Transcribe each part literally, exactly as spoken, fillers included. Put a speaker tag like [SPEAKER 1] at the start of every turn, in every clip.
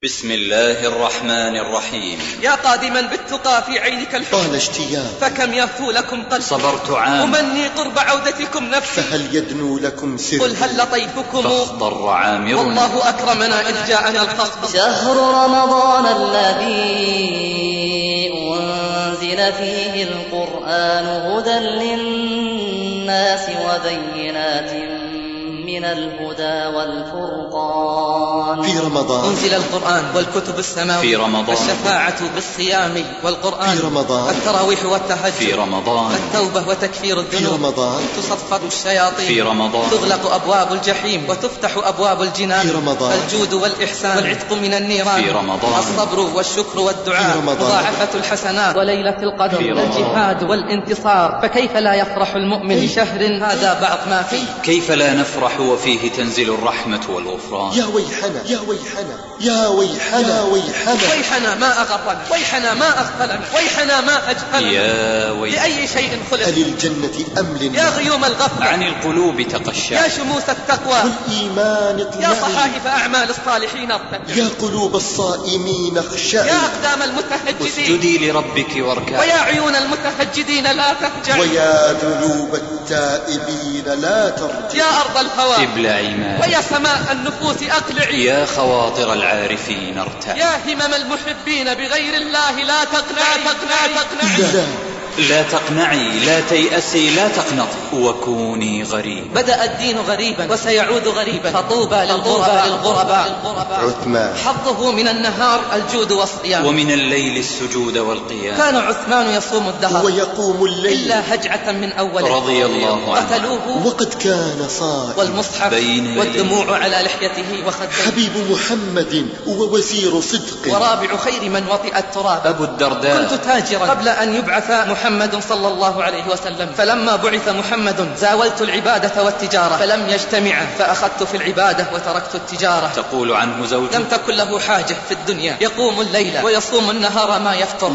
[SPEAKER 1] بسم الله الرحمن الرحيم.
[SPEAKER 2] يا قادما بالتقى في عينك الحب
[SPEAKER 3] طال اشتياق
[SPEAKER 2] فكم يهفو لكم قلب.
[SPEAKER 1] صبرت عام
[SPEAKER 2] أمني قرب عودتكم نفسي
[SPEAKER 3] فهل يدنو لكم سر.
[SPEAKER 2] قل هل لطيفكم
[SPEAKER 1] فاخضر عامر
[SPEAKER 2] والله أكرمنا إذ جاءنا القصد.
[SPEAKER 4] شهر رمضان الذي أنزل فيه القرآن هدى للناس وبينات من الهدى والفرقان.
[SPEAKER 3] في رمضان
[SPEAKER 2] أنزل القرآن والكتب السماوية
[SPEAKER 1] في رمضان
[SPEAKER 2] الشفاعة بالصيام والقرآن
[SPEAKER 3] في رمضان
[SPEAKER 2] التراويح والتهجد
[SPEAKER 1] في رمضان
[SPEAKER 2] التوبة وتكفير الذنوب
[SPEAKER 3] في رمضان
[SPEAKER 2] تصفد الشياطين
[SPEAKER 1] في رمضان
[SPEAKER 2] تغلق أبواب الجحيم وتفتح أبواب الجنان
[SPEAKER 3] في رمضان
[SPEAKER 2] الجود والإحسان والعتق من النيران
[SPEAKER 1] في رمضان
[SPEAKER 2] الصبر والشكر والدعاء
[SPEAKER 3] في رمضان
[SPEAKER 2] مضاعفة الحسنات وليلة القدر
[SPEAKER 1] في رمضان
[SPEAKER 2] الجهاد والانتصار. فكيف لا يفرح المؤمن بشهر هذا بعض ما فيه؟
[SPEAKER 1] كيف لا نفرح وفيه تنزل الرحمة والغفران؟
[SPEAKER 3] يا ويحنا يا ويحنا يا ويحنا يا ويحنا
[SPEAKER 2] ويحنا ما أغرنا ويحنا ما أغفلنا ويحنا ما أجهلنا.
[SPEAKER 1] يا ويح
[SPEAKER 2] لأي شيء خلق
[SPEAKER 3] أللجنة أم للنار.
[SPEAKER 2] يا غيوم الغفلة
[SPEAKER 1] عن القلوب تقشع
[SPEAKER 2] يا شموس التقوى
[SPEAKER 3] والإيمان
[SPEAKER 2] يا
[SPEAKER 3] اطلعي.
[SPEAKER 2] صحائف أعمال الصالحين ارتفعي.
[SPEAKER 3] يا قلوب الصائمين اخشعي.
[SPEAKER 2] يا أقدام المتهجدين
[SPEAKER 1] اسجدي لربك واركعي.
[SPEAKER 2] ويا عيون المتهجدين لا تهجعي.
[SPEAKER 3] ويا ذنوب التائبين لا ترجعي.
[SPEAKER 2] يا أرض الهوى
[SPEAKER 1] ابلعي ماء.
[SPEAKER 2] ويا سماء النفوس أقلعي.
[SPEAKER 1] يا خواطر العارفين ارتعي.
[SPEAKER 2] يا همم المحبين بغير الله لا تقنعي تقنعي تقنعي.
[SPEAKER 3] لا
[SPEAKER 1] لا تقنعي لا تيأسي لا تقنطي وكوني غريب.
[SPEAKER 2] بدأ الدين غريبا وسيعود غريبا فطوبى للغرباء للغرباء.
[SPEAKER 3] عثمان
[SPEAKER 2] حظه من النهار الجود والصيام
[SPEAKER 1] ومن الليل السجود والقيام.
[SPEAKER 2] كان عثمان يصوم الدهر
[SPEAKER 3] ويقوم الليل
[SPEAKER 2] إلا هجعة من أوله
[SPEAKER 1] رضي الله عنه.
[SPEAKER 2] قتلوه
[SPEAKER 3] وقد كان صائم.
[SPEAKER 2] والمصحف
[SPEAKER 1] بين
[SPEAKER 2] والدموع على لحيته وخده.
[SPEAKER 3] حبيب محمد ووزير صدق
[SPEAKER 2] ورابع خير من وطئ التراب.
[SPEAKER 1] أبو الدرداء
[SPEAKER 2] كنت تاجرا قبل أن يبعث محمد صلى الله عليه وسلم فلما بعث محمد زاولت العبادة والتجارة فلم يجتمعا فأخذت في العبادة وتركت التجارة.
[SPEAKER 1] تقول عنه زوجه
[SPEAKER 2] لم تكن له حاجة في الدنيا يقوم الليل ويصوم النهار ما يفطر.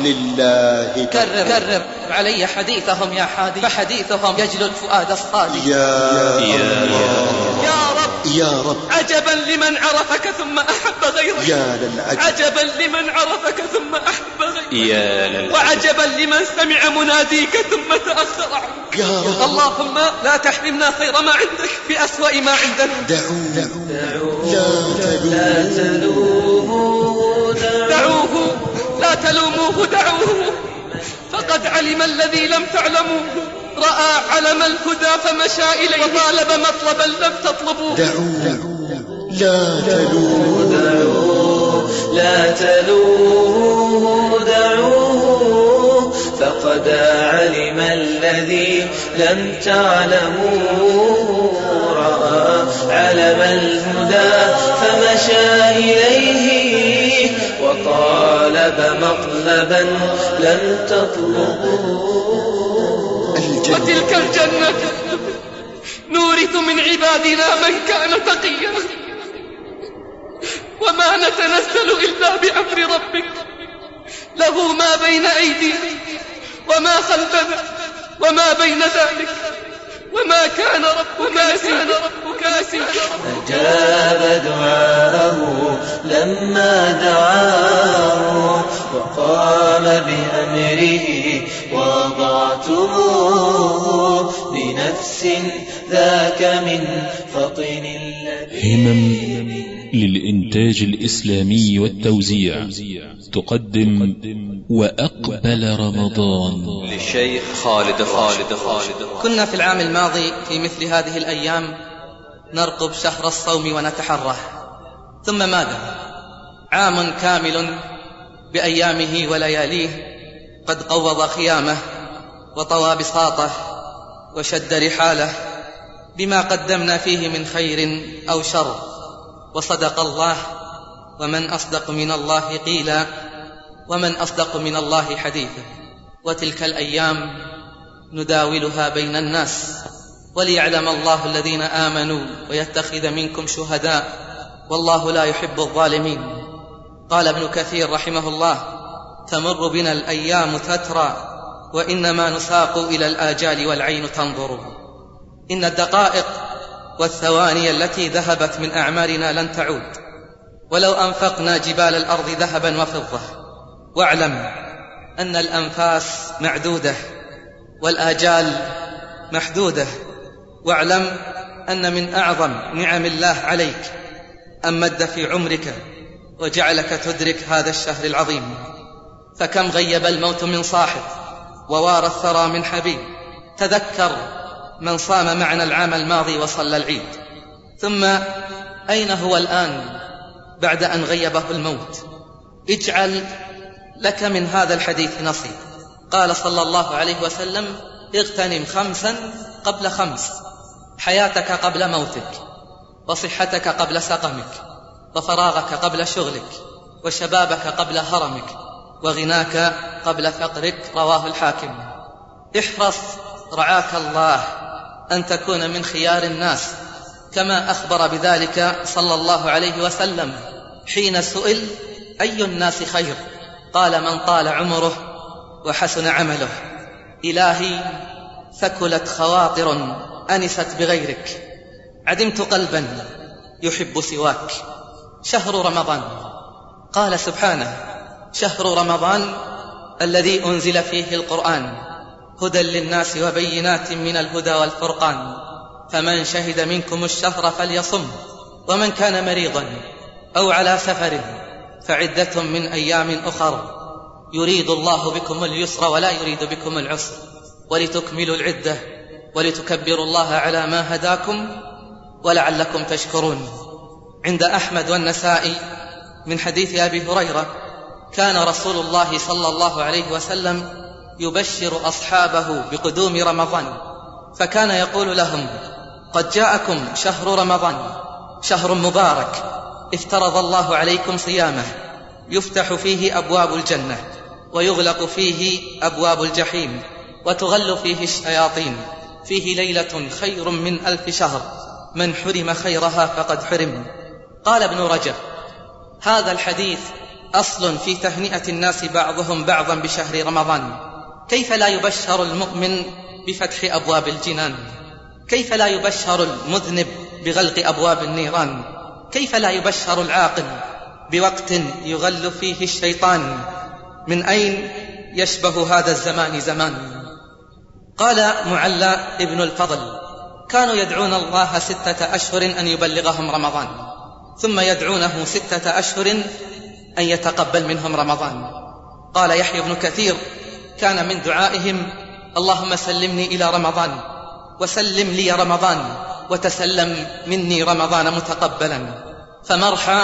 [SPEAKER 3] لله
[SPEAKER 2] كرر كرر علي حديثهم يا حادي فحديثهم يجلو الفؤاد الصادق.
[SPEAKER 3] يا
[SPEAKER 1] يا
[SPEAKER 3] الله
[SPEAKER 2] يا رب
[SPEAKER 3] يا رب
[SPEAKER 2] عجبا لمن عرفك ثم أحب غيرك.
[SPEAKER 3] يا للعجب
[SPEAKER 2] عجبا لمن عرفك ثم أحب غيرك.
[SPEAKER 1] يا للعجب.
[SPEAKER 2] وعجبا لمن سمع مناديك ثم تأخر عنك.
[SPEAKER 3] يا رب
[SPEAKER 2] اللهم لا تحرمنا خير ما عندك بأسوأ ما عندنا.
[SPEAKER 3] دعوه
[SPEAKER 4] لا تلوموه
[SPEAKER 2] دعوه لا تلوموه دعوه فقد علم الذي لم تعلموه. رأى علم الهدى فمشى إليه وطالب مطلبا لم تطلبوه.
[SPEAKER 3] دعوه لا تلوموه
[SPEAKER 4] لا تلوموه دعوه فقد علم الذي لم تعلموه. رأى علم الهدى فمشى إليه وطالب مطلبا لم تطلبوه.
[SPEAKER 2] وتلك الجنة نورث من عبادنا من كان تقيا وما نتنزل إلا بأمر ربك له ما بين أيدينا وما خلفنا وما بين ذلك وما كان ربك نسيا.
[SPEAKER 4] أجاب دعاءه لما دعاه وقام بأمره وضعته لنفس ذاك من فطن الذي.
[SPEAKER 5] همم للإنتاج الإسلامي والتوزيع تقدم وأقبل رمضان
[SPEAKER 1] للشيخ خالد خالد خالد.
[SPEAKER 2] كنا في العام الماضي في مثل هذه الأيام نرقب شهر الصوم ونتحره ثم ماذا؟ عام كامل بأيامه ولياليه قد قوض خيامه وطوى بساطه وشد رحاله بما قدمنا فيه من خير أو شر. وصدق الله ومن أصدق من الله قيلا ومن أصدق من الله حديثا. وتلك الأيام نداولها بين الناس وليعلم الله الذين آمنوا ويتخذ منكم شهداء والله لا يحب الظالمين. قال ابن كثير رحمه الله تمر بنا الأيام تترى وإنما نساق إلى الآجال والعين تنظر. إن الدقائق والثواني التي ذهبت من أعمارنا لن تعود ولو أنفقنا جبال الأرض ذهبا وفضة. واعلم أن الأنفاس معدودة والآجال محدودة. واعلم أن من أعظم نعم الله عليك أن مد في عمرك وجعلك تدرك هذا الشهر العظيم. فكم غيب الموت من صاحب ووارى الثرى من حبيب. تذكر من صام معنا العام الماضي وصلى العيد، ثم أين هو الآن بعد أن غيبه الموت؟ اجعل لك من هذا الحديث نصيب. قال صلى الله عليه وسلم: اغتنم خمسا قبل خمس: حياتك قبل موتك، وصحتك قبل سقمك، وفراغك قبل شغلك، وشبابك قبل هرمك، وغناك قبل فقرك. رواه الحاكم. احرص رعاك الله أن تكون من خيار الناس، كما أخبر بذلك صلى الله عليه وسلم حين سئل: أي الناس خير؟ قال: من طال عمره وحسن عمله. إلهي، ثكلت خواطر أنست بغيرك، عدمت قلبا يحب سواك. شهر رمضان، قال سبحانه: شهر رمضان الذي أنزل فيه القرآن هدى للناس وبينات من الهدى والفرقان، فمن شهد منكم الشهر فليصم، ومن كان مريضا أو على سفر فعدة من أيام أخر، يريد الله بكم اليسر ولا يريد بكم العسر، ولتكملوا العدة ولتكبروا الله على ما هداكم ولعلكم تشكرون. عند أحمد والنسائي من حديث أبي هريرة: كان رسول الله صلى الله عليه وسلم يبشر أصحابه بقدوم رمضان، فكان يقول لهم: قد جاءكم شهر رمضان، شهر مبارك افترض الله عليكم صيامه، يفتح فيه أبواب الجنة ويغلق فيه أبواب الجحيم وتغل فيه الشياطين، فيه ليلة خير من ألف شهر، من حرم خيرها فقد حرم. قال ابن رجب: هذا الحديث أصل في تهنئة الناس بعضهم بعضا بشهر رمضان. كيف لا يبشر المؤمن بفتح أبواب الجنان؟ كيف لا يبشر المذنب بغلق أبواب النيران؟ كيف لا يبشر العاقل بوقت يغل فيه الشيطان؟ من أين يشبه هذا الزمان زمان؟ قال معلى ابن الفضل: كانوا يدعون الله ستة أشهر أن يبلغهم رمضان، ثم يدعونه ستة أشهر أن يتقبل منهم رمضان. قال يحيى بن كثير: كان من دعائهم: اللهم سلمني إلى رمضان، وسلم لي رمضان، وتسلم مني رمضان متقبلا. فمرحى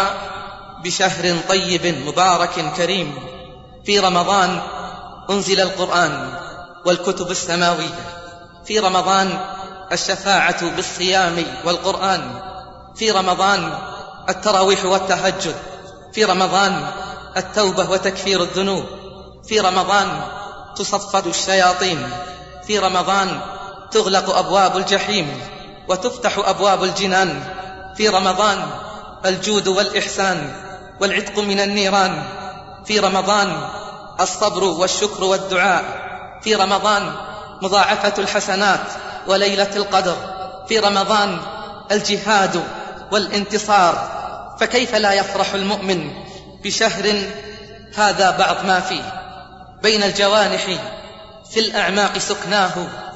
[SPEAKER 2] بشهر طيب مبارك كريم. في رمضان أنزل القرآن والكتب السماوية، في رمضان الشفاعة بالصيام والقرآن، في رمضان التراويح والتهجد، في رمضان التوبة وتكفير الذنوب، في رمضان تصفد الشياطين، في رمضان تغلق أبواب الجحيم وتفتح أبواب الجنان، في رمضان الجود والإحسان والعتق من النيران، في رمضان الصبر والشكر والدعاء، في رمضان مضاعفة الحسنات وليلة القدر، في رمضان الجهاد والانتصار. فكيف لا يفرح المؤمن بشهر هذا بعض ما فيه؟ بين الجوانح في الأعماق سكناه،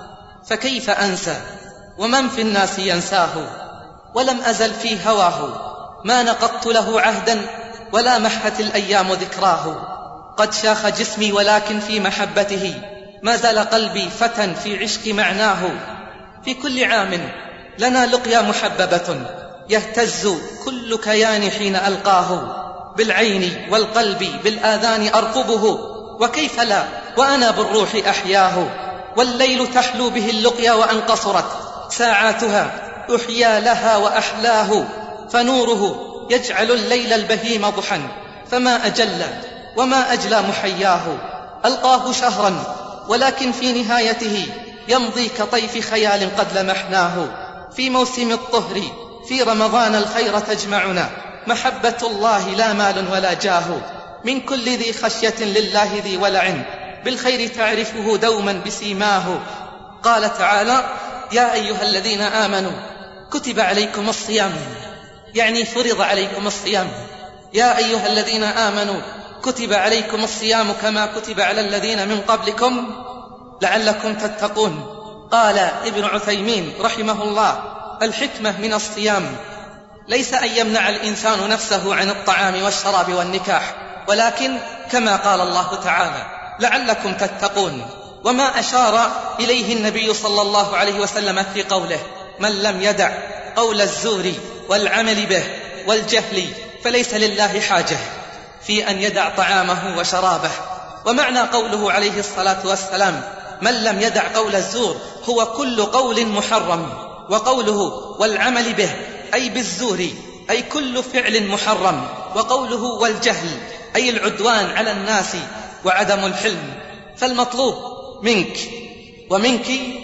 [SPEAKER 2] فكيف أنسى ومن في الناس ينساه؟ ولم أزل في هواه، ما نقضت له عهدا ولا محت الأيام ذكراه. قد شاخ جسمي ولكن في محبته ما زال قلبي فتى في عشق معناه. في كل عام لنا لقيا محببة يهتز كل كيان حين ألقاه، بالعين والقلب بالآذان أرقبه، وكيف لا وأنا بالروح أحياه. والليل تحلو به اللقيا وأن قصرت ساعاتها أحيا لها وأحلاه، فنوره يجعل الليل البهيم ضحى، فما أجل وما أجلى محياه. ألقاه شهرا ولكن في نهايته يمضي كطيف خيال قد لمحناه. في موسم الطهر في رمضان الخير تجمعنا، محبة الله لا مال ولا جاه. من كل ذي خشية لله ذي ولع، بالخير تعرفه دوما بسيماه. قال تعالى: يا أيها الذين آمنوا كتب عليكم الصيام، يعني فرض عليكم الصيام يا أيها الذين آمنوا كتب عليكم الصيام كما كتب على الذين من قبلكم لعلكم تتقون. قال ابن عثيمين رحمه الله: الحكمة من الصيام ليس أن يمنع الإنسان نفسه عن الطعام والشراب والنكاح، ولكن كما قال الله تعالى: لعلكم تتقون. وما أشار إليه النبي صلى الله عليه وسلم في قوله: من لم يدع قول الزور والعمل به والجهل فليس لله حاجة في أن يدع طعامه وشرابه. ومعنى قوله عليه الصلاة والسلام: من لم يدع قول الزور هو كل قول محرم، وقوله والعمل به أي بالزور أي كل فعل محرم، وقوله والجهل أي العدوان على الناس وعدم الحلم. فالمطلوب منك ومنك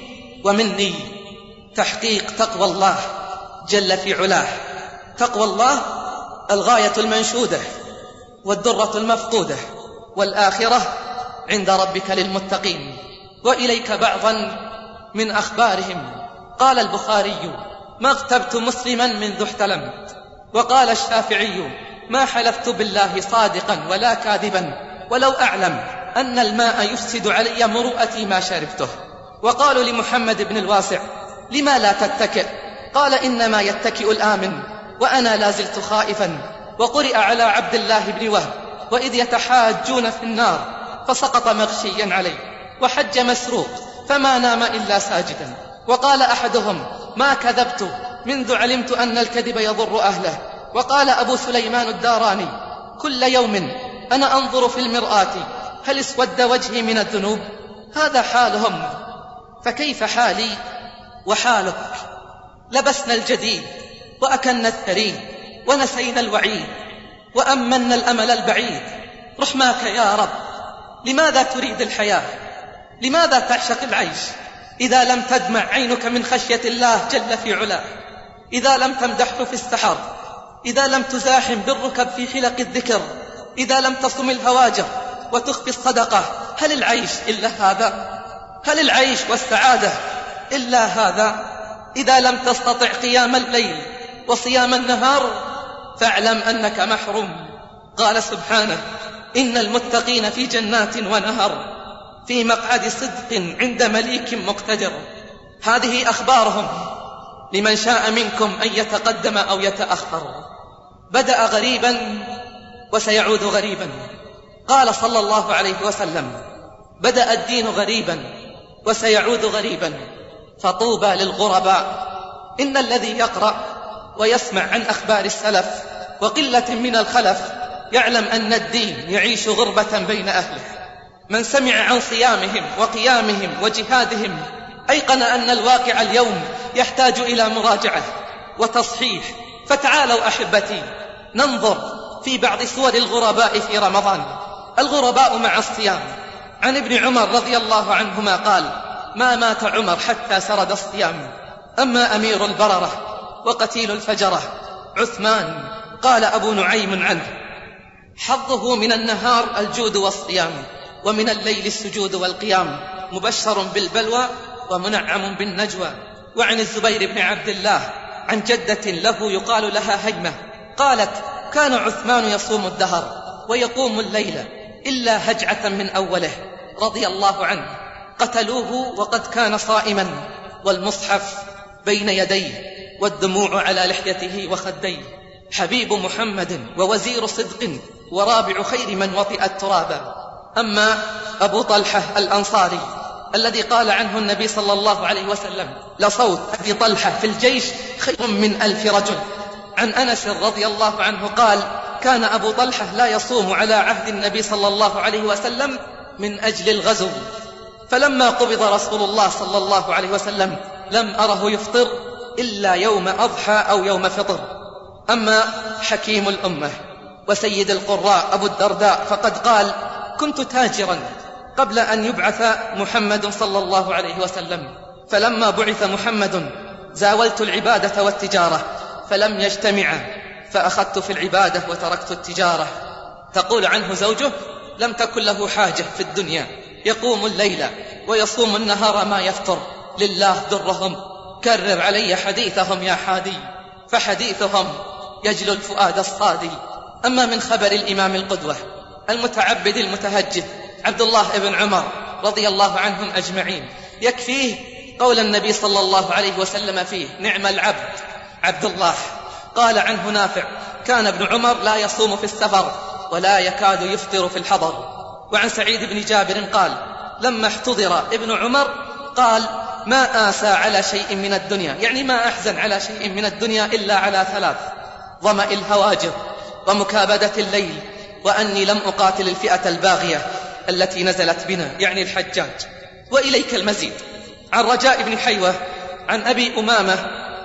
[SPEAKER 2] ومني تحقيق تقوى الله جل في علاه. تقوى الله الغاية المنشودة والدرة المفقودة، والآخرة عند ربك للمتقين. وإليك بعضا من أخبارهم. قال البخاري: ما اغتبت مسلما منذ احتلمت. وقال الشافعي: ما حلفت بالله صادقا ولا كاذبا ولو أعلم أن الماء يفسد علي مروءتي ما شربته. وقالوا لمحمد بن الواسع: لما لا تتكئ؟ قال: إنما يتكئ الآمن وأنا لازلت خائفا. وقرئ على عبد الله بن وهب: وإذ يتحاجون في النار فسقط مغشيا عليه. وحج مسروق فما نام إلا ساجدا. وقال أحدهم: ما كذبت منذ علمت أن الكذب يضر أهله. وقال أبو سليمان الداراني: كل يوم أنا أنظر في المرآة هل اسود وجهي من الذنوب؟ هذا حالهم، فكيف حالي وحالك؟ لبسنا الجديد وأكلنا الثريد ونسينا الوعيد وأمنا الأمل البعيد. رحماك يا رب، لماذا تريد الحياة؟ لماذا تعشق العيش إذا لم تدمع عينك من خشية الله جل في علاه؟ إذا لم تمدحه في السحر، إذا لم تزاحم بالركب في حلق الذكر، إذا لم تصم الهواجر وتخفي الصدقة، هل العيش إلا هذا؟ هل العيش والسعادة إلا هذا؟ إذا لم تستطع قيام الليل وصيام النهار فاعلم أنك محروم. قال سبحانه: إن المتقين في جنات ونهر في مقعد صدق عند مليك مقتدر. هذه أخبارهم لمن شاء منكم أن يتقدم أو يتأخر. بدأ غريبا وسيعود غريبا. قال صلى الله عليه وسلم: بدأ الدين غريبا وسيعود غريبا، فطوبى للغرباء. إن الذي يقرأ ويسمع عن أخبار السلف وقلة من الخلف يعلم أن الدين يعيش غربة بين أهله. من سمع عن صيامهم وقيامهم وجهادهم أيقن أن الواقع اليوم يحتاج إلى مراجعة وتصحيح. فتعالوا أحبتي ننظر في بعض صور الغرباء في رمضان. الغرباء مع الصيام. عن ابن عمر رضي الله عنهما قال: ما مات عمر حتى سرد الصيام. أما أمير البررة وقتيل الفجرة عثمان، قال أبو نعيم عنه: حظه من النهار الجود والصيام، ومن الليل السجود والقيام، مبشر بالبلوى ومنعم بالنجوى. وعن الزبير بن عبد الله عن جدة له يقال لها هجمة قالت: كان عثمان يصوم الدهر ويقوم الليل إلا هجعة من أوله رضي الله عنه. قتلوه وقد كان صائما والمصحف بين يديه والدموع على لحيته وخديه. حبيب محمد ووزير صدق ورابع خير من وطئ التراب. أما أبو طلحة الأنصاري الذي قال عنه النبي صلى الله عليه وسلم: لصوت أبي طلحة في الجيش خير من ألف رجل. عن أنس رضي الله عنه قال: كان أبو طلحة لا يصوم على عهد النبي صلى الله عليه وسلم من أجل الغزو، فلما قبض رسول الله صلى الله عليه وسلم لم أره يفطر إلا يوم أضحى أو يوم فطر. أما حكيم الأمة وسيد القراء أبو الدرداء فقد قال: كنت تاجرا قبل أن يبعث محمد صلى الله عليه وسلم، فلما بعث محمد زاولت العبادة والتجارة فلم يجتمعا، فأخذت في العبادة وتركت التجارة. تقول عنه زوجه: لم تكن له حاجة في الدنيا، يقوم الليل ويصوم النهار ما يفطر، لله درهم، كرر علي حديثهم يا حادي، فحديثهم يجلو الفؤاد الصادي. أما من خبر الإمام القدوة المتعبد المتهجد عبد الله بن عمر رضي الله عنهم أجمعين، يكفيه قول النبي صلى الله عليه وسلم فيه: نعم العبد عبد الله. قال عنه نافع: كان ابن عمر لا يصوم في السفر ولا يكاد يفطر في الحضر. وعن سعيد بن جابر قال: لما احتضر ابن عمر قال: ما آسى على شيء من الدنيا، يعني ما أحزن على شيء من الدنيا إلا على ثلاث: ظمأ الهواجر، ومكابدة الليل، وأني لم أقاتل الفئة الباغية التي نزلت بنا، يعني الحجاج. وإليك المزيد. عن رجاء بن حيوة عن أبي أمامة: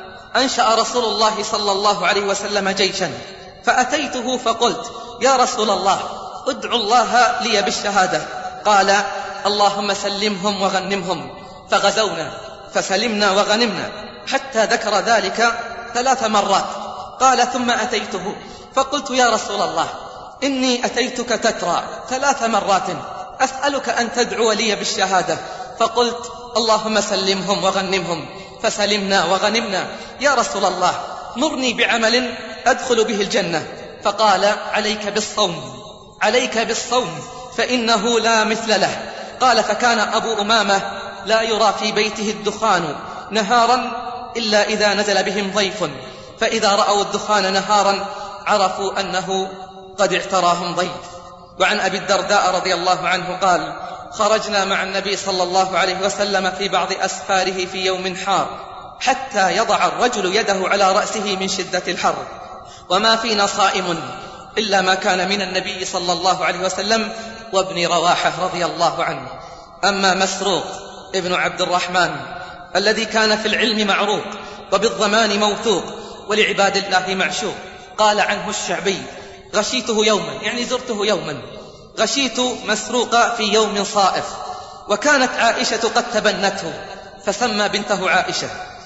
[SPEAKER 2] أنشأ رسول الله صلى الله عليه وسلم جيشا، فأتيته فقلت: يا رسول الله، ادعو الله لي بالشهادة. قال: اللهم سلمهم وغنمهم. فغزونا فسلمنا وغنمنا، حتى ذكر ذلك ثلاث مرات. قال: ثم أتيته فقلت: يا رسول الله، إني أتيتك تترى ثلاث مرات أسألك أن تدعو لي بالشهادة. فقلت: اللهم سلمهم وغنمهم. فسلمنا وغنمنا. يا رسول الله، مرني بعمل أدخل به الجنة. فقال: عليك بالصوم، عليك بالصوم، فإنه لا مثل له. قال: فكان أبو أمامة لا يرى في بيته الدخان نهارا إلا إذا نزل بهم ضيف، فإذا رأوا الدخان نهارا عرفوا أنه قد اعتراهم ضيف. وعن أبي الدرداء رضي الله عنه قال: خرجنا مع النبي صلى الله عليه وسلم في بعض أسفاره في يوم حار، حتى يضع الرجل يده على رأسه من شدة الحر، وما فينا صائم إلا ما كان من النبي صلى الله عليه وسلم وابن رواحة رضي الله عنه. أما مسروق ابن عبد الرحمن الذي كان في العلم معروق وبالضمان موثوق ولعباد الله معشوق، قال عنه الشعبي: غشيته يوما، يعني زرته يوما، غشيت مسروق في يوم صائف، وكانت عائشة قد تبنته فسمى بنته عائشة،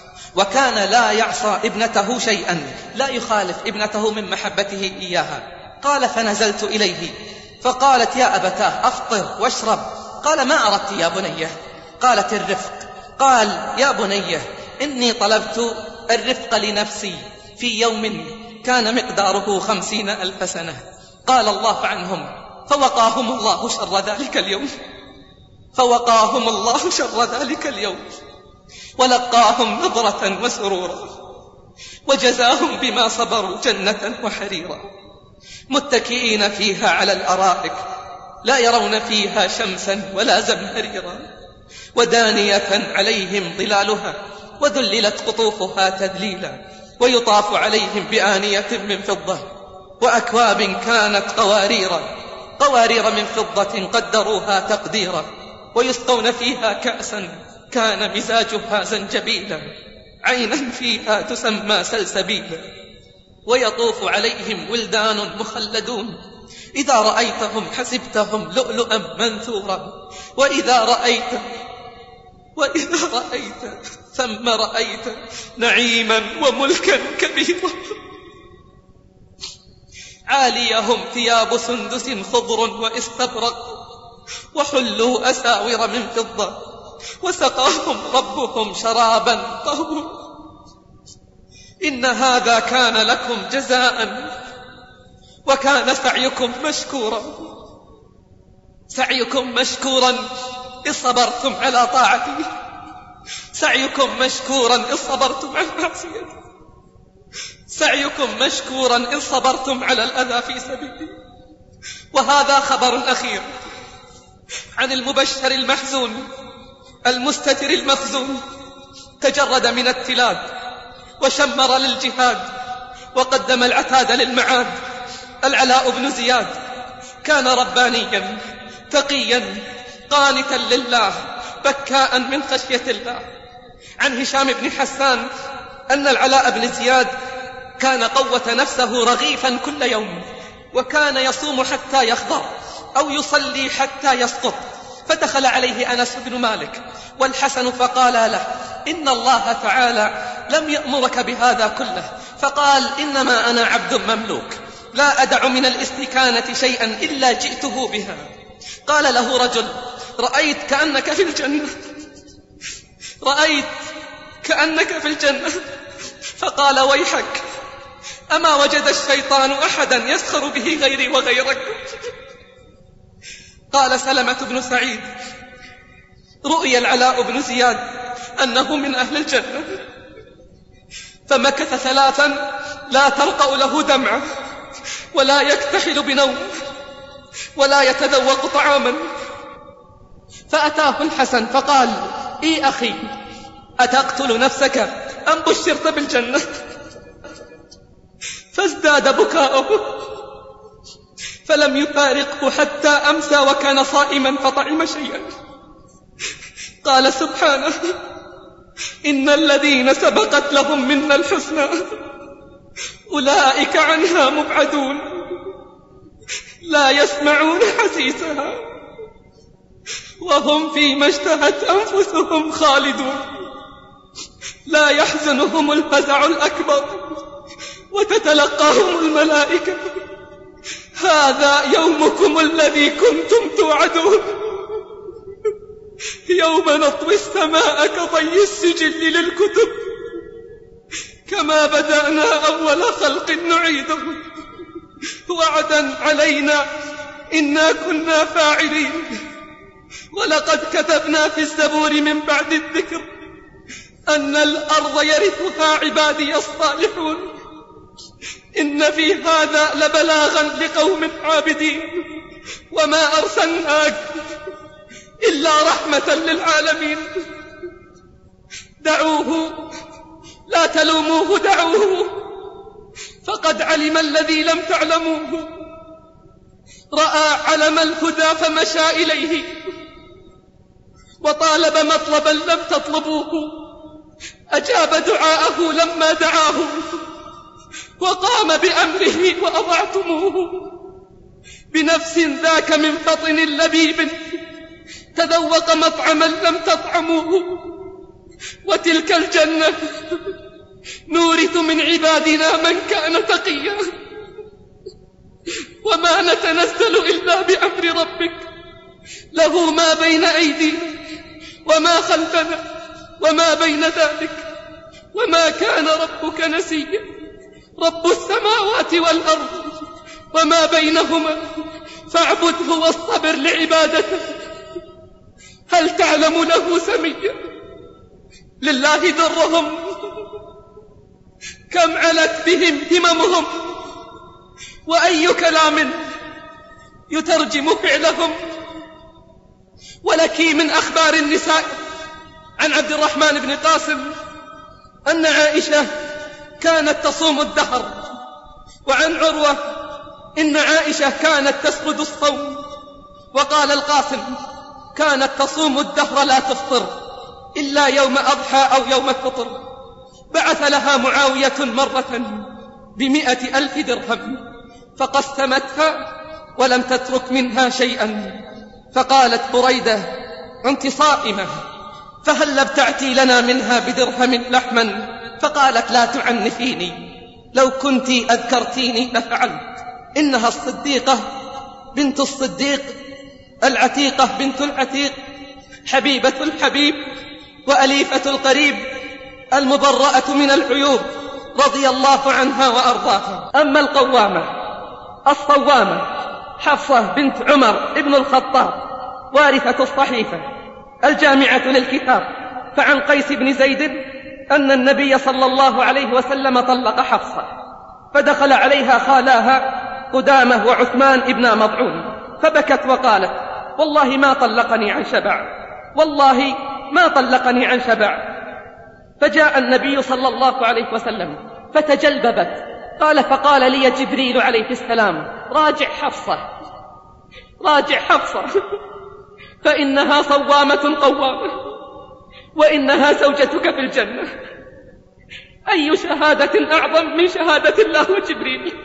[SPEAKER 2] وكان لا يعصى ابنته شيئا، لا يخالف ابنته من محبته إياها. قال: فنزلت إليه فقالت: يا أبتاه، أفطر واشرب. قال: ما أردت يا بنيه؟ قالت: الرفق. قال: يا بنيه، إني طلبت الرفق لنفسي في يوم كان مقداره خمسين ألف سنة. قال الله عنهم: فوقاهم الله شر ذلك اليوم، فوقاهم الله شر ذلك اليوم، ولقاهم نظرة وسرورا، وجزاهم بما صبروا جنة وحريرا، متكئين فيها على الأرائك، لا يرون فيها شمسا ولا زمهريرا، ودانية عليهم ظلالها، وذللت قطوفها تذليلا، ويطاف عليهم بآنية من فضة، وأكواب كانت قواريرا، قوارير من فضة قدروها تقديرا، ويسقون فيها كأسا كان مزاجها زنجبيلا، عينا فيها تسمى سلسبيلا، ويطوف عليهم ولدان مخلدون، إذا رأيتهم حسبتهم لؤلؤا منثورا، وإذا رأيت وإذا رأيت ثم رأيت نعيما وملكا كبيرا. عاليهم ثياب سندس خضر واستبرق، وحلوا أساور من فضة، وسقاهم ربهم شرابا طهورا. إن هذا كان لكم جزاء، وكان سعيكم مشكورا، سعيكم مشكورا إذ صبرتم على طاعتي، سعيكم مشكورا إذ صبرتم على معصيتي، سعيكم مشكورا إذ صبرتم على الأذى في سبيلي. وهذا خبر أخير عن المبشر المحزون المستتر المخزون، تجرد من التلاد وشمر للجهاد، وقدم العتاد للمعاد. العلاء بن زياد كان ربانيا تقيا قانتا لله بكاء من خشية الله. عن هشام بن حسان أن العلاء بن زياد كان قوت نفسه رغيفا كل يوم، وكان يصوم حتى يخضر أو يصلي حتى يسقط. فدخل عليه أنس بن مالك والحسن فقال له: إن الله تعالى لم يأمرك بهذا كله. فقال: إنما أنا عبد مملوك، لا أدع من الاستكانة شيئا إلا جئته بها. قال له رجل: رأيت كأنك في الجنة، رأيت كأنك في الجنة. فقال: ويحك، أما وجد الشيطان أحدا يسخر به غيري وغيرك؟ قال سلمة بن سعيد: رؤي العلاء بن زياد أنه من أهل الجنة، فمكث ثلاثا لا ترقأ له دمعة، ولا يكتحل بنوم، ولا يتذوق طعاما. فأتاه الحسن فقال: إي أخي، أتقتل نفسك أم بشرت بالجنة؟ فازداد بكاؤه، فلم يفارقه حتى أمسى وكان صائما فطعم شيئا. قال سبحانه: إن الذين سبقت لهم منا الحسنى أولئك عنها مبعدون، لا يسمعون حسيسها وهم فيما اشتهت أنفسهم خالدون، لا يحزنهم الفزع الأكبر وتتلقاهم الملائكة: هذا يومكم الذي كنتم توعدون. يوم نطوي السماء كطي السجل للكتب، كما بدأنا أول خلق نعيده، وعدا علينا إنا كنا فاعلين. ولقد كتبنا في الزبور من بعد الذكر أن الأرض يرثها عبادي الصالحون، إن في هذا لبلاغا لقوم عابدين، وما أرسلناك إلا رحمة للعالمين. دعوه، لا تلوموه، دعوه، فقد علم الذي لم تعلموه. رأى علم الهدى فمشى إليه، وطالب مطلبا لم تطلبوه، أجاب دعاءه لما دعاه، وقام بأمره وأضعتموه. بنفس ذاك من فطن لبيب تذوق مطعما لم تطعموه. وتلك الجنة نورث من عبادنا من كان تقيا، وما نتنزل إلا بأمر ربك، له ما بين أيدينا وما خلفنا وما بين ذلك، وما كان ربك نسيا. رب السماوات والأرض وما بينهما فاعبده واصطبر لعبادته. هل تعلم له سميا؟ لله درهم، كم علت بهم هممهم، وأي كلام يترجم فعلهم. ولك من أخبار النساء عن عبد الرحمن بن قاسم أن عائشة كانت تصوم الدهر، وعن عروة إن عائشة كانت تسرد الصوم. وقال القاسم: كانت تصوم الدهر لا تفطر إلا يوم أضحى أو يوم الفطر. بعث لها معاوية مرة بمئة ألف درهم، فقسمتها ولم تترك منها شيئا. فقالت بريدة: أنت صائمة، فهل ابتعتي لنا منها بدرهم لحما؟ فقالت: لا تعنفيني، لو كنت أذكرتيني لفعلت. إنها الصديقة بنت الصديق، العتيقة بنت العتيق، حبيبة الحبيب، وأليفة القريب، المبرأة من العيوب، رضي الله عنها وأرضاها. أما القوامة الصوامة حفصة بنت عمر ابن الخطاب، وارثة الصحيفة الجامعة للكتاب، فعن قيس بن زيد أن النبي صلى الله عليه وسلم طلق حفصة، فدخل عليها خالاها قدامة وعثمان ابن مضعون، فبكت وقالت: والله ما طلقني عن شبع، والله ما طلقني عن شبع. فجاء النبي صلى الله عليه وسلم فتجلببت. قال: فقال لي جبريل عليه السلام: راجع حفصة، راجع حفصة، فإنها صوامة قوامة، وإنها زوجتك في الجنة. أي شهادة أعظم من شهادة الله وجبريل؟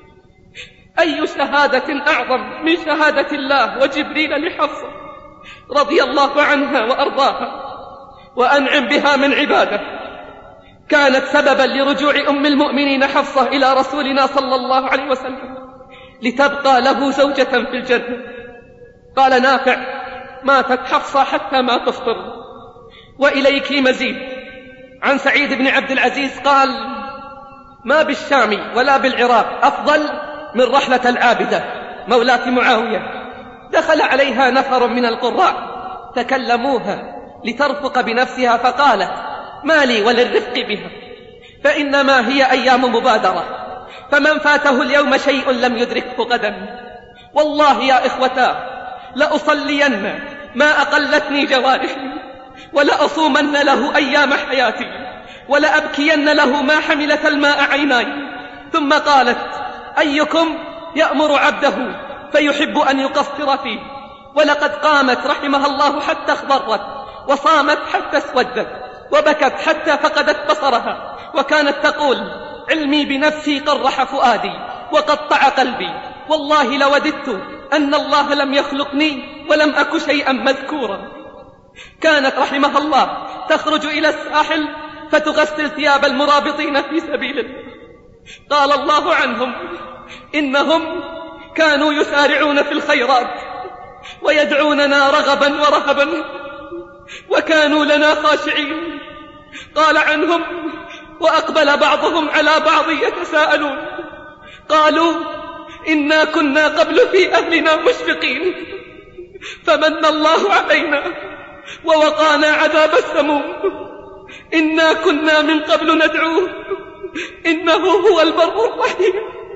[SPEAKER 2] أي شهادة أعظم من شهادة الله وجبريل لحفصة رضي الله عنها وأرضاها وأنعم بها من عباده؟ كانت سببا لرجوع أم المؤمنين حفصة إلى رسولنا صلى الله عليه وسلم لتبقى له زوجة في الجنة. قال نافع: ماتت حفصة حتى ما تفطر. وإليك مزيد. عن سعيد بن عبد العزيز قال:
[SPEAKER 6] ما بالشام ولا بالعراق أفضل من رحلة العابدة مولاة معاوية. دخل عليها نفر من القراء تكلموها لترفق بنفسها فقالت: ما لي وللرفق بها، فإنما هي أيام مبادرة، فمن فاته اليوم شيء لم يدركه غدا. والله يا إخوتا لأصلين ما أقلتني جوارحي، ولأصومن له أيام حياتي، ولأبكين له ما حملت الماء عيناي. ثم قالت: أيكم يأمر عبده فيحب أن يقصر فيه؟ ولقد قامت رحمها الله حتى اخضرت، وصامت حتى اسودت، وبكت حتى فقدت بصرها، وكانت تقول: علمي بنفسي قرح فؤادي وقطع قلبي، والله لوددت أن الله لم يخلقني ولم أك شيئا مذكورا. كانت رحمها الله تخرج إلى الساحل فتغسل ثياب المرابطين في سبيل الله. قال الله عنهم: إنهم كانوا يسارعون في الخيرات ويدعوننا رغبا ورهبا وكانوا لنا خاشعين. قال عنهم: وأقبل بعضهم على بعض يتساءلون، قالوا: إنا كنا قبل في أهلنا مشفقين، فمن الله علينا ووقانا عذاب السموم، إنا كنا من قبل ندعوه إنه هو البر الرحيم.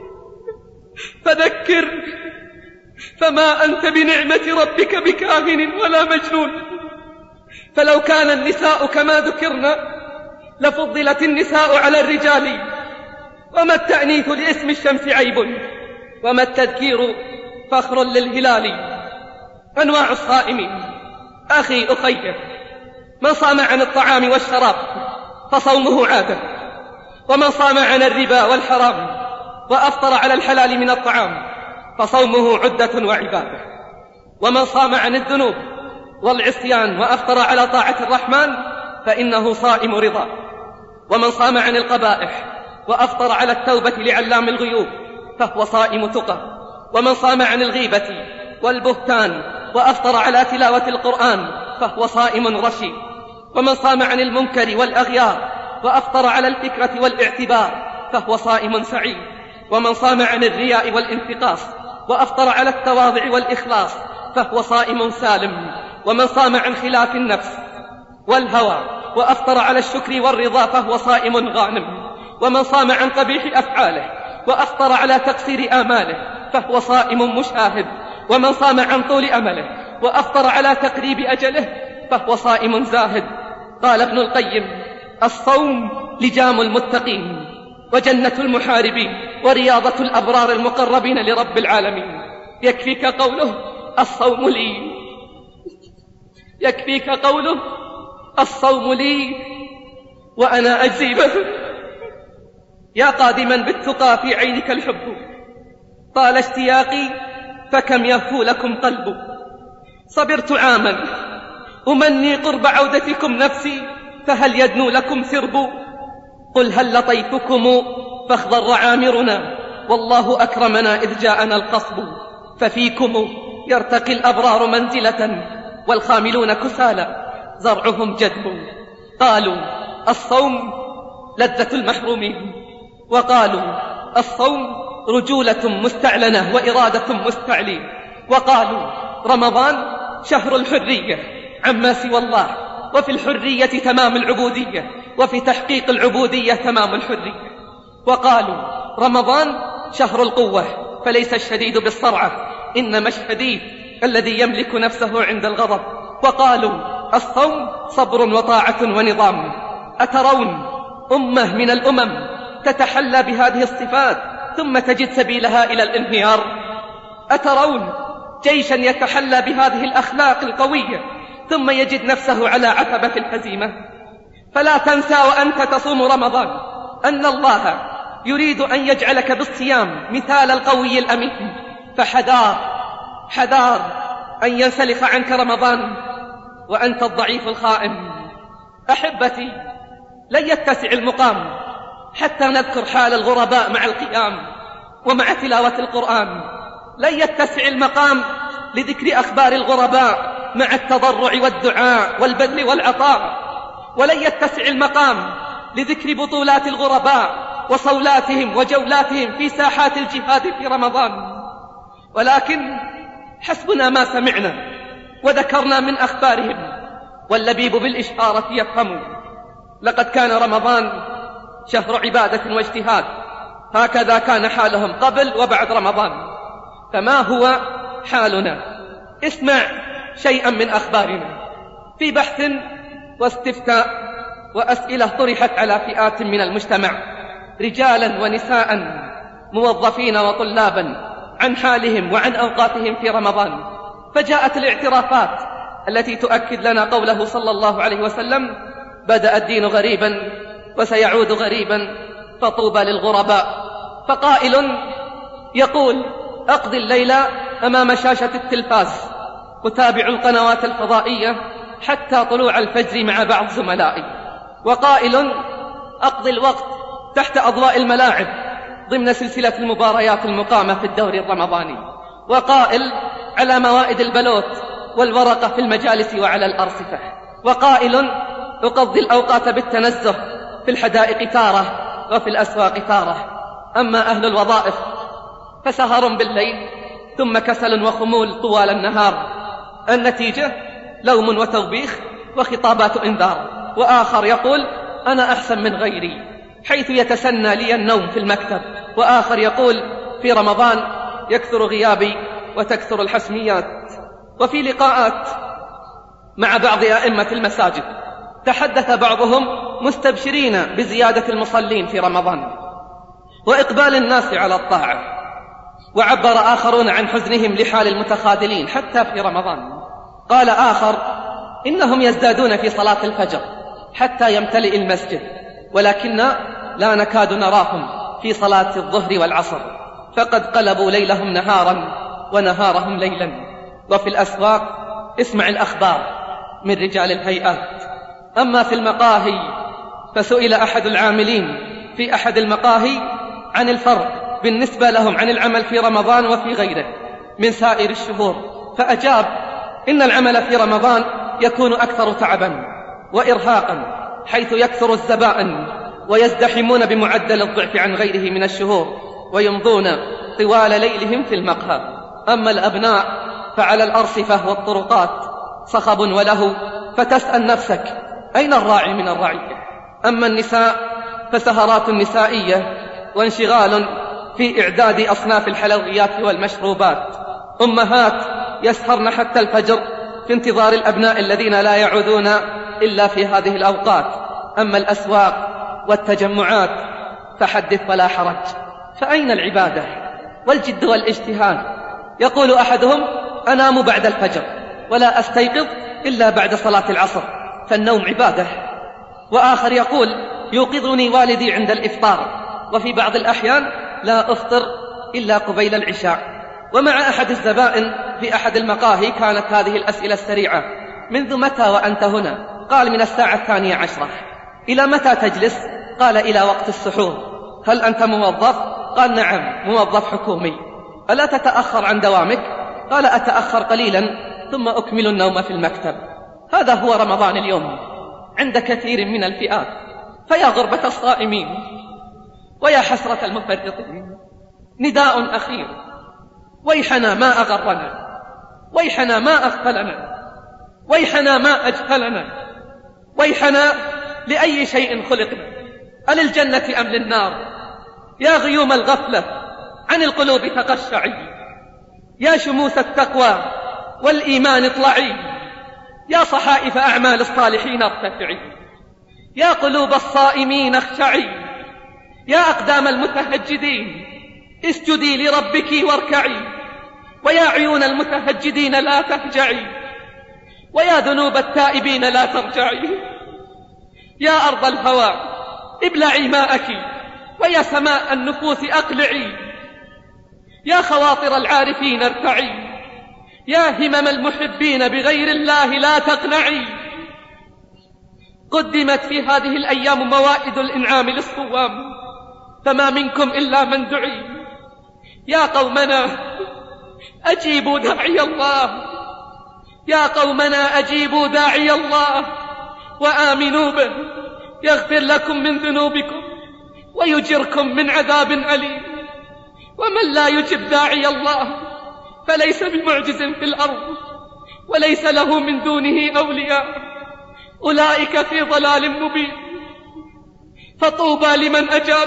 [SPEAKER 6] فذكر فما أنت بنعمة ربك بكاهن ولا مجنون. فلو كان النساء كما ذكرنا لفضلت النساء على الرجال، وما التأنيث لاسم الشمس عيب، وما التذكير فخر للهلال. أنواع الصائمين. أخي أخي، من صام عن الطعام والشراب فصومه عادة، ومن صام عن الربا والحرام وأفطر على الحلال من الطعام فصومه عدة وعبادة، ومن صام عن الذنوب والعصيان وأفطر على طاعة الرحمن فإنه صائم رضا، ومن صام عن القبائح وأفطر على التوبة لعلام الغيوب فهو صائم تقى، ومن صام عن الغيبة والبهتان وأفطر على تلاوة القرآن فهو صائم رشيد، ومن صام عن المنكر والأغيار وأفطر على الفكرة والاعتبار فهو صائم سعيد، ومن صام عن الرياء والانتقاص وأفطر على التواضع والإخلاص فهو صائم سالم، ومن صام عن خلاف النفس والهوى وأفطر على الشكر والرضا فهو صائم غانم، ومن صام عن قبيح أفعاله وأفطر على تقصير آماله فهو صائم مشاهد، ومن صام عن طول أمله وأفطر على تقريب أجله فهو صائم زاهد. قال ابن القيم: الصوم لجام المتقين وجنة المحاربين ورياضة الأبرار المقربين لرب العالمين. يكفيك قوله: الصوم لي، يكفيك قوله: الصوم لي وأنا أجزي به. يا قادما بالتقى في عينك الحب، طال اشتياقي فكم يهفو لكم قلب. صبرت عاما أمني قرب عودتكم نفسي، فهل يدنو لكم سرب؟ قل هل لطيتكم فاخضر عامرنا، والله أكرمنا إذ جاءنا القصب. ففيكم يرتقي الأبرار منزلة، والخاملون كسالى زرعهم جدب. قالوا: الصوم لذة المحرومين، وقالوا: الصوم رجولة مستعلنة وإرادة مستعلين، وقالوا: رمضان شهر الحرية عما سوى الله، وفي الحرية تمام العبودية، وفي تحقيق العبودية تمام الحرية. وقالوا: رمضان شهر القوة، فليس الشديد بالصرعة، إنما الشديد الذي يملك نفسه عند الغضب. وقالوا: الصوم صبر وطاعة ونظام. أترون أمة من الأمم تتحلى بهذه الصفات ثم تجد سبيلها إلى الانهيار؟ أترون جيشا يتحلى بهذه الأخلاق القوية ثم يجد نفسه على عتبة الهزيمة؟ فلا تنسى وأنت تصوم رمضان أن الله يريد أن يجعلك بالصيام مثال القوي الأمين، فحذار حذار أن ينسلخ عنك رمضان وأنت الضعيف الخائن. أحبتي، لن يتسع المقام حتى نذكر حال الغرباء مع القيام ومع تلاوة القرآن، لن يتسع المقام لذكر أخبار الغرباء مع التضرع والدعاء والبذل والعطاء، ولن يتسع المقام لذكر بطولات الغرباء وصولاتهم وجولاتهم في ساحات الجهاد في رمضان، ولكن حسبنا ما سمعنا وذكرنا من أخبارهم، واللبيب بالإشارة يفهم. لقد كان رمضان شهر عبادة واجتهاد، هكذا كان حالهم قبل وبعد رمضان، فما هو حالنا؟ اسمع شيئا من أخبارنا. في بحث واستفتاء وأسئلة طرحت على فئات من المجتمع، رجالا ونساء، موظفين وطلابا، عن حالهم وعن أوقاتهم في رمضان، فجاءت الاعترافات التي تؤكد لنا قوله صلى الله عليه وسلم: بدأ الدين غريبا وسيعود غريبا فطوبى للغرباء. فقائل يقول: أقضي الليل أمام شاشة التلفاز أتابع القنوات الفضائية حتى طلوع الفجر مع بعض زملائي. وقائل: أقضي الوقت تحت أضواء الملاعب ضمن سلسلة المباريات المقامة في الدوري الرمضاني. وقائل: على موائد البلوت والورقة في المجالس وعلى الأرصفة. وقائل: أقضي الأوقات بالتنزه في الحدائق تارة وفي الأسواق تارة. أما أهل الوظائف فسهر بالليل ثم كسل وخمول طوال النهار، النتيجة لوم وتوبيخ وخطابات إنذار. وآخر يقول: أنا أحسن من غيري، حيث يتسنى لي النوم في المكتب. وآخر يقول: في رمضان يكثر غيابي وتكثر الحسميات. وفي لقاءات مع بعض أئمة المساجد تحدث بعضهم مستبشرين بزيادة المصلين في رمضان وإقبال الناس على الطاعة، وعبر آخرون عن حزنهم لحال المتخاذلين حتى في رمضان. قال آخر: إنهم يزدادون في صلاة الفجر حتى يمتلئ المسجد، ولكن لا نكاد نراهم في صلاة الظهر والعصر، فقد قلبوا ليلهم نهارا ونهارهم ليلا. وفي الأسواق اسمع الأخبار من رجال الهيئات. أما في المقاهي فسئل أحد العاملين في أحد المقاهي عن الفرق بالنسبة لهم عن العمل في رمضان وفي غيره من سائر الشهور، فأجاب: إن العمل في رمضان يكون أكثر تعبا وإرهاقا، حيث يكثر الزبائن ويزدحمون بمعدل الضعف عن غيره من الشهور، ويمضون طوال ليلهم في المقهى. أما الأبناء فعلى الأرصفة والطرقات صخب وله، فتسأل نفسك: أين الراعي من الرعية؟ أما النساء فسهرات نسائية وانشغال في إعداد أصناف الحلويات والمشروبات، أمهات يسهرن حتى الفجر في انتظار الأبناء الذين لا يعودون إلا في هذه الأوقات. أما الأسواق والتجمعات فحدث ولا حرج. فأين العبادة والجد والاجتهاد؟ يقول أحدهم: أنام بعد الفجر ولا أستيقظ إلا بعد صلاة العصر، فالنوم عبادة. وآخر يقول: يوقظني والدي عند الإفطار، وفي بعض الأحيان لا أفطر إلا قبيل العشاء. ومع أحد الزبائن في أحد المقاهي كانت هذه الأسئلة السريعة: منذ متى وأنت هنا؟ قال: من الساعة الثانية عشرة. إلى متى تجلس؟ قال: إلى وقت السحور. هل أنت موظف؟ قال: نعم، موظف حكومي. ألا تتأخر عن دوامك؟ قال: أتأخر قليلا ثم أكمل النوم في المكتب. هذا هو رمضان اليوم عند كثير من الفئات. فيا غربة الصائمين ويا حسرة المفرطين، نداء أخير: ويحنا ما أغرنا، ويحنا ما أغفلنا، ويحنا ما أجهلنا، ويحنا لأي شيء خلقنا، أللجنة أم للنار؟ يا غيوم الغفلة عن القلوب تقشعي، يا شموس التقوى والإيمان اطلعي، يا صحائف أعمال الصالحين ارتفعي، يا قلوب الصائمين اخشعي، يا أقدام المتهجدين اسجدي لربك واركعي، ويا عيون المتهجدين لا تهجعي، ويا ذنوب التائبين لا ترجعي، يا أرض الهوى ابلعي ماءك، ويا سماء النفوس أقلعي، يا خواطر العارفين ارتعي، يا همم المحبين بغير الله لا تقنعي. قدمت في هذه الأيام موائد الإنعام للصوام، فما منكم إلا من دعي. يا قومنا أجيبوا داعي الله، يا قومنا أجيبوا داعي الله وآمنوا به يغفر لكم من ذنوبكم ويجركم من عذاب أليم. ومن لا يجب داعي الله فليس بمعجز في الأرض وليس له من دونه أولياء، أولئك في ضلال مبين. فطوبى لمن أجاب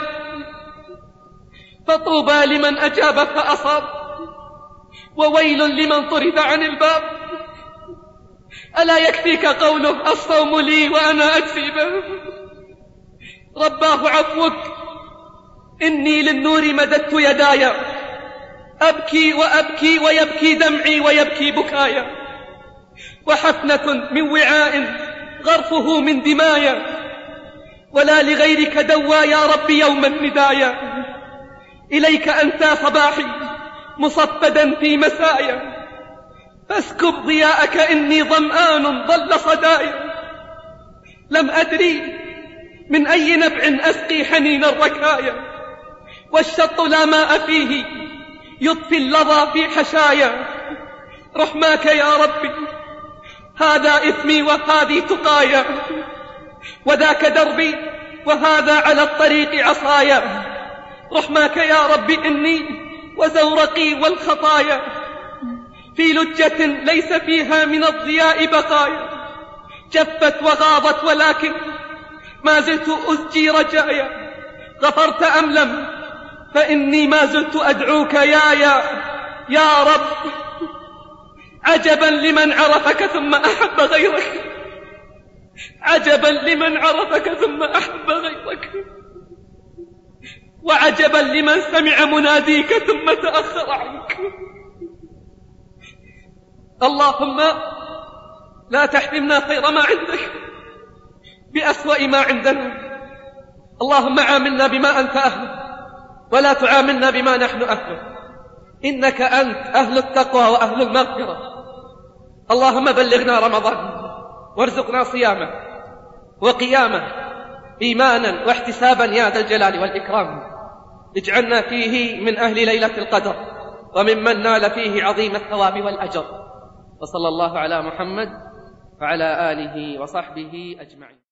[SPEAKER 6] فطوبى لمن أجاب فأصاب، وويل لمن طرد عن الباب. ألا يكفيك قوله الصوم لي وأنا أجزي به؟ رباه عفوك، إني للنور مددت يداي، أبكي وأبكي ويبكي دمعي ويبكي بكايا، وحفنة من وعاء غرفه من دمايا، ولا لغيرك دوى يا رب يوم الندايا. إليك أنت صباحي مصفدا في مسايا، فاسكب ضياءك إني ظمآن ضل صدايا. لم أدري من أي نبع أسقي حنين الركايا، والشط لا ماء فيه يطفي اللظى في حشايا. رحماك يا ربي، هذا إثمي وهذه تقايا، وذاك دربي وهذا على الطريق عصايا. رحماك يا ربي إني وزورقي والخطايا في لجة ليس فيها من الضياء بقايا، جفت وغاضت ولكن ما زلت أزجي رجايا. غفرت أم لم؟ فإني ما زلت أدعوك يا يا يا رب. عجبا لمن عرفك ثم أحب غيرك، عجبا لمن عرفك ثم أحب غيرك، وعجبا لمن سمع مناديك ثم تأخر عنك. اللهم لا تحرمنا خير ما عندك بأسوأ ما عندنا. اللهم عاملنا بما أنت أهله ولا تعاملنا بما نحن أهله، إنك أنت أهل التقوى وأهل المغفرة. اللهم بلغنا رمضان وارزقنا صيامه وقيامه إيمانا واحتسابا يا ذا الجلال والإكرام. اجعلنا فيه من أهل ليلة القدر وممن نال فيه عظيم الثواب والأجر. وصلى الله على محمد وعلى آله وصحبه أجمعين.